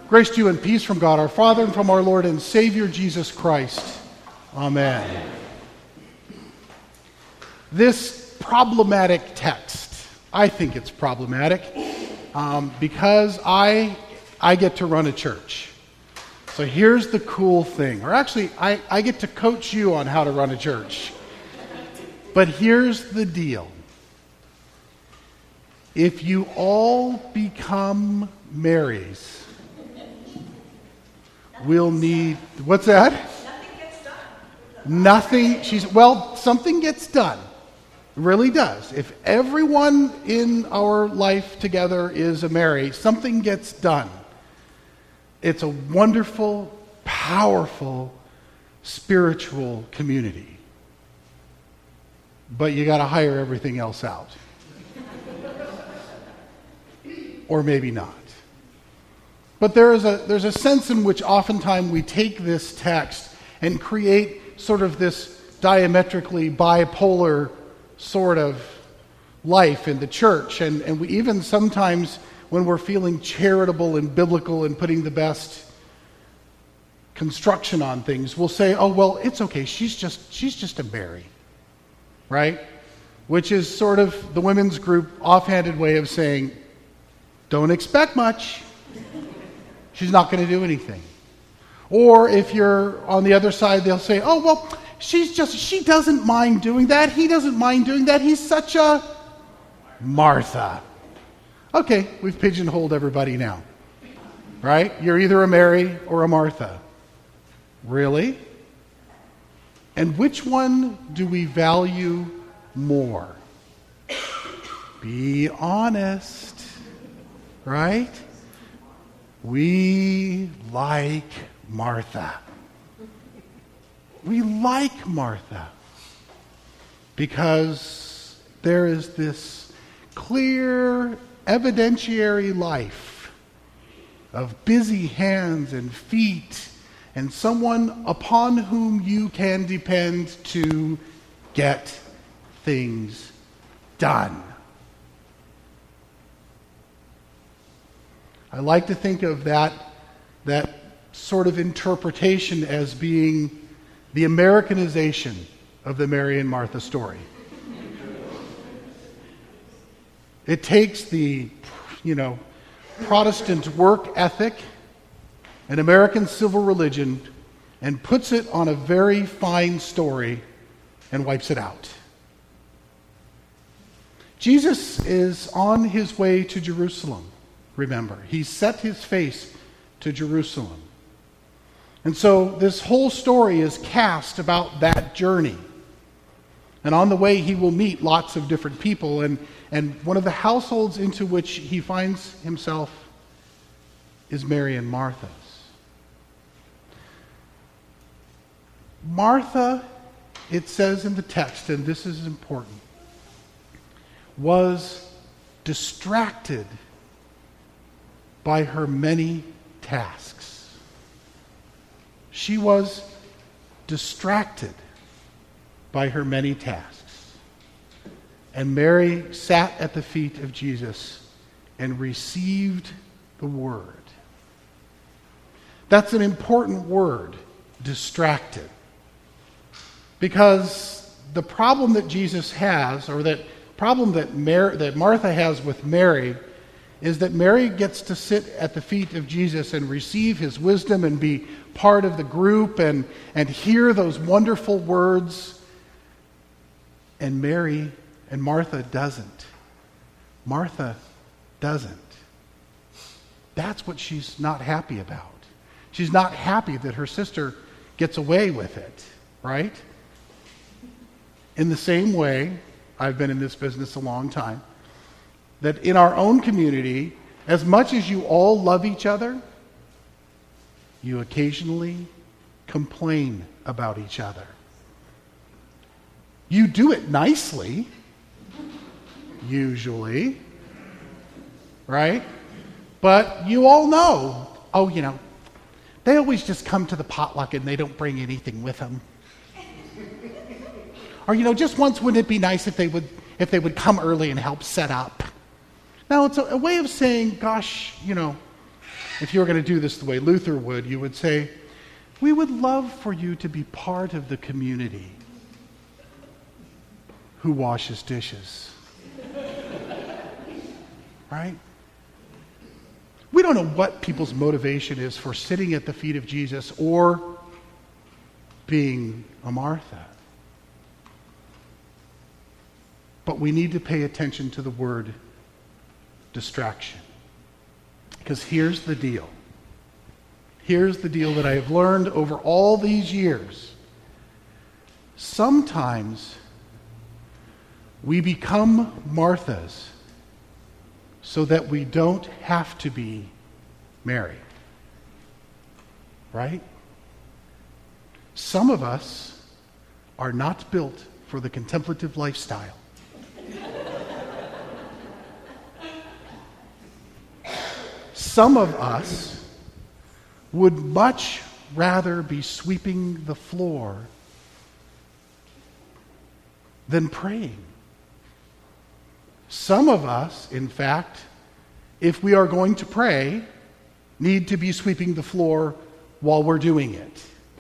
Grace to you and peace from God our Father and from our Lord and Savior Jesus Christ. Amen. This problematic text, I think it's problematic because I get to run a church. So here's the cool thing, or actually I get to coach you on how to run a church. But here's the deal. If you all become Marys, we'll need, what's that? Nothing gets done. Something gets done. It really does. If everyone in our life together is a Mary, something gets done. It's a wonderful, powerful, spiritual community. But you got to hire everything else out. Or maybe not. But there's a sense in which oftentimes we take this text and create sort of this diametrically bipolar sort of life in the church. And we even sometimes, when we're feeling charitable and biblical and putting the best construction on things, we'll say, oh, well, it's okay. She's just a Mary. Right? Which is sort of the women's group offhanded way of saying, don't expect much. She's not going to do anything. Or if you're on the other side, they'll say, oh, well, she doesn't mind doing that. He doesn't mind doing that. He's such a Martha. Okay, we've pigeonholed everybody now. Right? You're either a Mary or a Martha. Really? And which one do we value more? Be honest. Right? We like Martha. We like Martha because there is this clear evidentiary life of busy hands and feet and someone upon whom you can depend to get things done. I like to think of that sort of interpretation as being the Americanization of the Mary and Martha story. It takes the, Protestant work ethic and American civil religion and puts it on a very fine story and wipes it out. Jesus is on his way to Jerusalem. Remember, he set his face to Jerusalem. And so this whole story is cast about that journey. And on the way, he will meet lots of different people. And one of the households into which he finds himself is Mary and Martha's. Martha, it says in the text, and this is important, was distracted by her many tasks. She was distracted by her many tasks. And Mary sat at the feet of Jesus and received the word. That's an important word, distracted. Because the problem that Jesus has, or that problem that Martha has with Mary, is that Mary gets to sit at the feet of Jesus and receive his wisdom and be part of the group and hear those wonderful words. And Martha doesn't. Martha doesn't. That's what she's not happy about. She's not happy that her sister gets away with it, right? In the same way, I've been in this business a long time, that in our own community, as much as you all love each other, you occasionally complain about each other. You do it nicely, usually, right? But you all know, they always just come to the potluck and they don't bring anything with them. Or, just once wouldn't it be nice if they would come early and help set up? Now, it's a way of saying, gosh, if you were going to do this the way Luther would, you would say, we would love for you to be part of the community who washes dishes. Right? We don't know what people's motivation is for sitting at the feet of Jesus or being a Martha. But we need to pay attention to the word distraction. Because here's the deal. Here's the deal that I have learned over all these years. Sometimes we become Marthas so that we don't have to be Mary. Right? Some of us are not built for the contemplative lifestyle. Some of us would much rather be sweeping the floor than praying. Some of us, in fact, if we are going to pray, need to be sweeping the floor while we're doing it.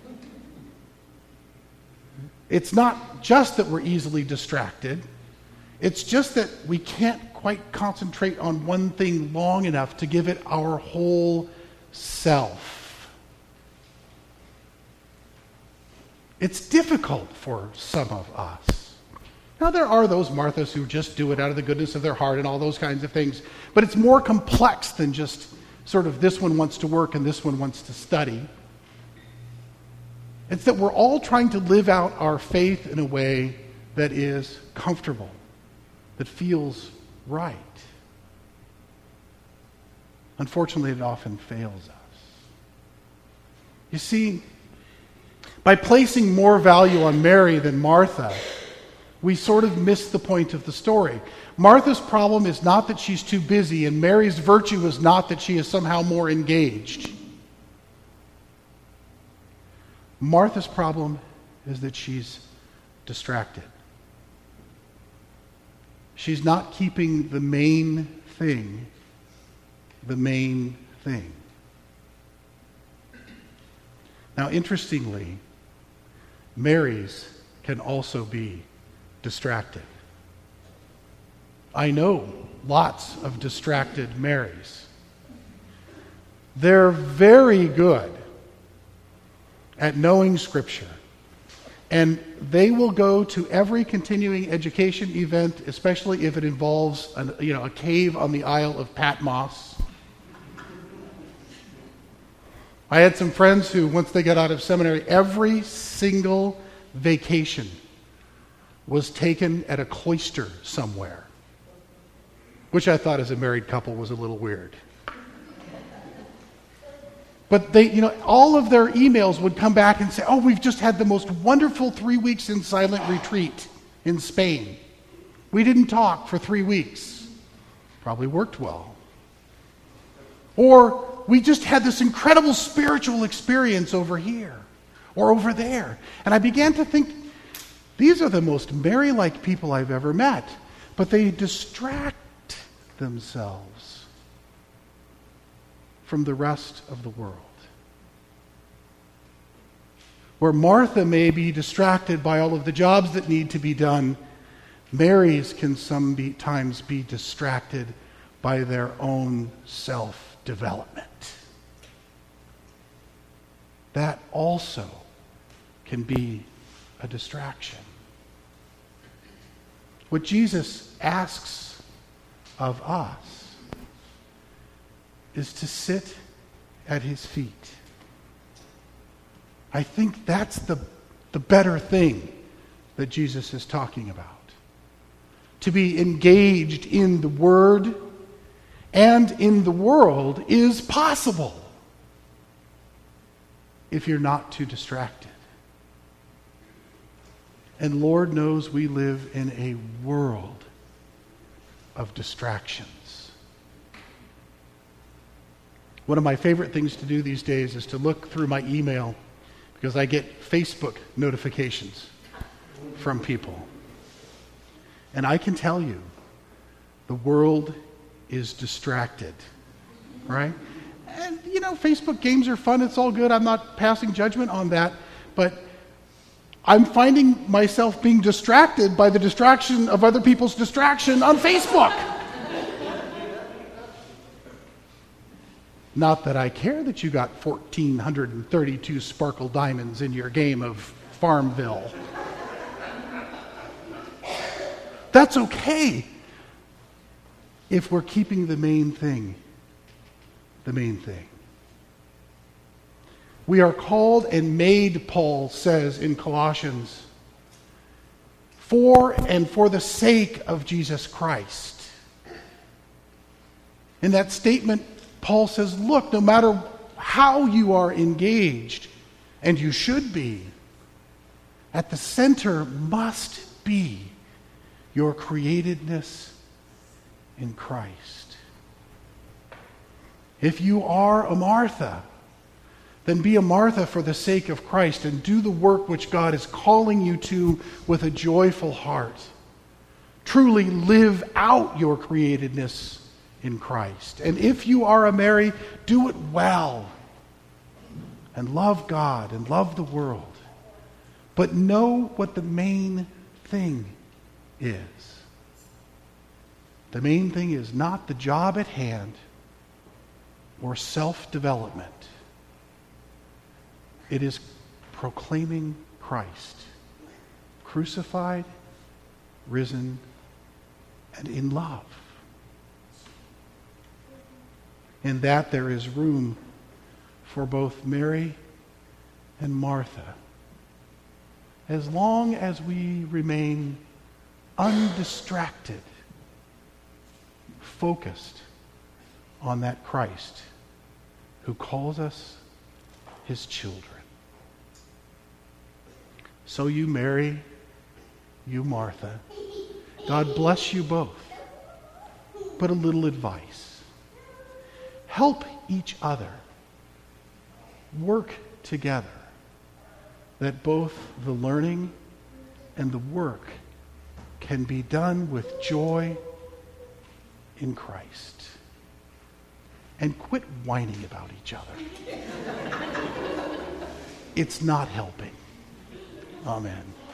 It's not just that we're easily distracted. It's just that we can't quite concentrate on one thing long enough to give it our whole self. It's difficult for some of us. Now, there are those Marthas who just do it out of the goodness of their heart and all those kinds of things, but it's more complex than just sort of this one wants to work and this one wants to study. It's that we're all trying to live out our faith in a way that is comfortable, that feels right. Unfortunately, it often fails us. You see, by placing more value on Mary than Martha, we sort of miss the point of the story. Martha's problem is not that she's too busy, and Mary's virtue is not that she is somehow more engaged. Martha's problem is that she's distracted. She's not keeping the main thing the main thing. Now, interestingly, Mary's can also be distracted. I know lots of distracted Marys. They're very good at knowing Scripture, and they will go to every continuing education event, especially if it involves a cave on the Isle of Patmos. I had some friends who, once they got out of seminary, every single vacation was taken at a cloister somewhere, which I thought as a married couple was a little weird. But they, all of their emails would come back and say, oh, we've just had the most wonderful 3 weeks in silent retreat in Spain. We didn't talk for 3 weeks. Probably worked well. Or we just had this incredible spiritual experience over here or over there. And I began to think, these are the most Mary-like people I've ever met. But they distract themselves from the rest of the world. Where Martha may be distracted by all of the jobs that need to be done, Mary's can sometimes be distracted by their own self-development. That also can be a distraction. What Jesus asks of us is to sit at his feet. I think that's the better thing that Jesus is talking about. To be engaged in the Word and in the world is possible if you're not too distracted. And Lord knows we live in a world of distractions. One of my favorite things to do these days is to look through my email because I get Facebook notifications from people. And I can tell you, the world is distracted, right? And, Facebook games are fun. It's all good. I'm not passing judgment on that. But I'm finding myself being distracted by the distraction of other people's distraction on Facebook. Not that I care that you got 1,432 sparkle diamonds in your game of Farmville. That's okay if we're keeping the main thing the main thing. We are called and made, Paul says in Colossians, for and for the sake of Jesus Christ. In that statement, Paul says, look, no matter how you are engaged, and you should be, at the center must be your createdness in Christ. If you are a Martha, then be a Martha for the sake of Christ and do the work which God is calling you to with a joyful heart. Truly live out your createdness in Christ. And if you are a Mary, do it well and love God and love the world. But know what the main thing is. The main thing is not the job at hand or self-development. It is proclaiming Christ, crucified, risen, and in love. In that there is room for both Mary and Martha, as long as we remain undistracted, focused on that Christ who calls us his children. So you Mary, you Martha, God bless you both. But a little advice. Help each other. Work together that both the learning and the work can be done with joy in Christ. And quit whining about each other. It's not helping. Amen.